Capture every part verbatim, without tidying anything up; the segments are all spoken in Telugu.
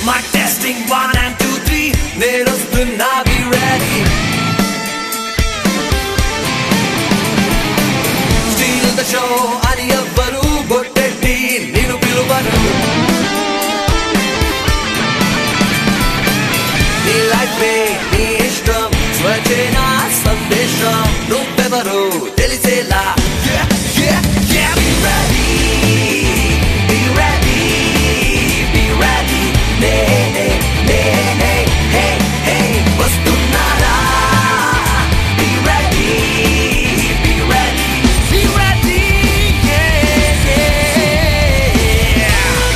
My testing one and two three. Nerostunna, be ready. Steal the show ani evvaru bottetti ninu piluvanu. Nee life me nee ishtam swachena sandesham nuvvevaru telisela. Yeah yeah yeah, be ready. Be ready. Be ready. Nee nee nee nee hey hey vastunnara. Be ready. Be ready. Be ready. Yeah yeah.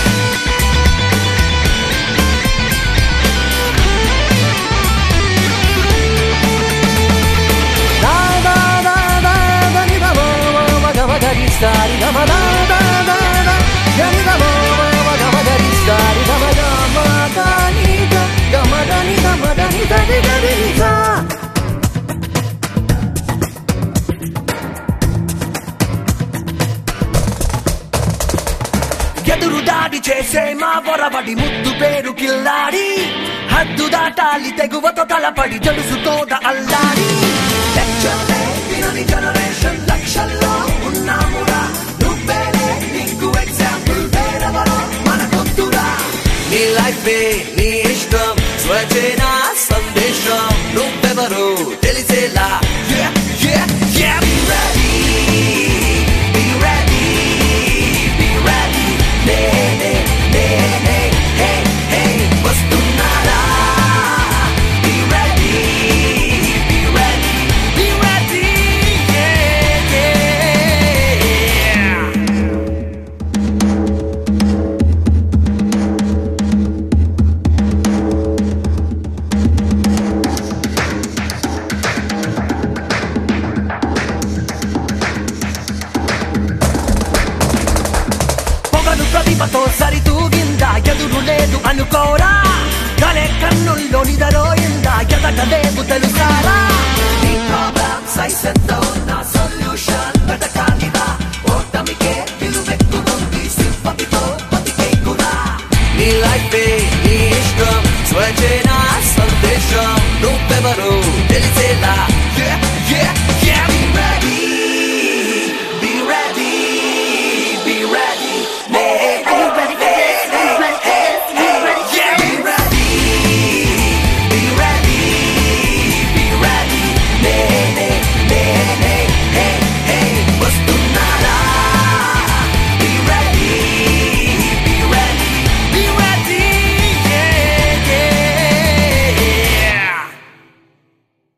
Da da da da da ni da ma ma ga ma ga ri sa ri ga ma da da da da ga ni da ma ma ga ma ga ri sa ri ga ma da ma da ni da ga ma da ni da ma da ni da ri ga ri sa. ఎదురు దాడి చేసే మా వరవడి ముద్దు పేరు కిల్లాడి హద్దు దాటాలి తెగువతో తలపడి జడుసుతోట అల్లాడి లెక్చర్లే వినని జనరేషన్ లక్షల్లో ఉన్నామురా నువ్వేలే నీకు ఎగ్జాంపుల్ వేరెవరో మనకొద్దురా. నీ లైఫే నీ ఇష్టం స్వచ్ఛేనా సందేశం నువ్వెవరో తెలిసేలా. Yeah yeah yeah, be ready. Be ready. Be ready. Nee nee nee nee hey hey vastunnara. Be ready. Be ready. Be ready. Yeah yeah. పొగలు ప్రతిభతో సరితూగిందా ఎదురు లేదు అనుకోరా. కలే కన్నుల్లో నిదరోయిందా ఎదటలే